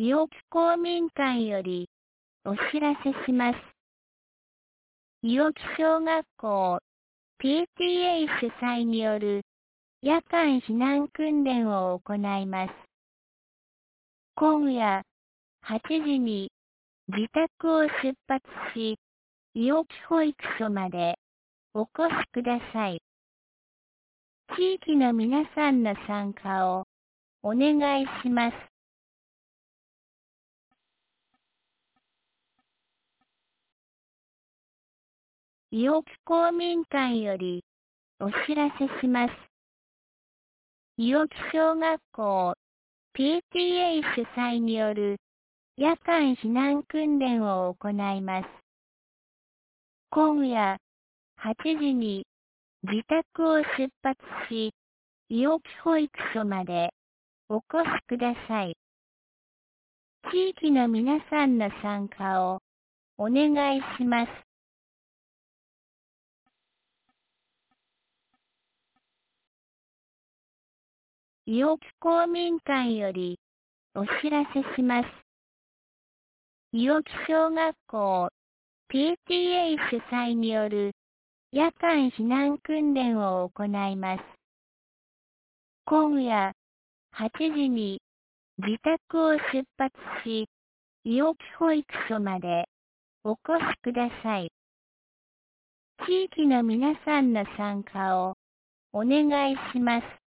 伊予木公民館よりお知らせします。伊予木小学校 PTA 主催による夜間避難訓練を行います。今夜8時に自宅を出発し、伊予木保育所までお越しください。地域の皆さんの参加をお願いします。伊予木公民館よりお知らせします。伊予木小学校 PTA 主催による夜間避難訓練を行います。今夜8時に自宅を出発し、伊予木保育所までお越しください。地域の皆さんの参加をお願いします。伊予木公民館よりお知らせします。伊予木小学校 PTA 主催による夜間避難訓練を行います。今夜8時に自宅を出発し、伊予木保育所までお越しください。地域の皆さんの参加をお願いします。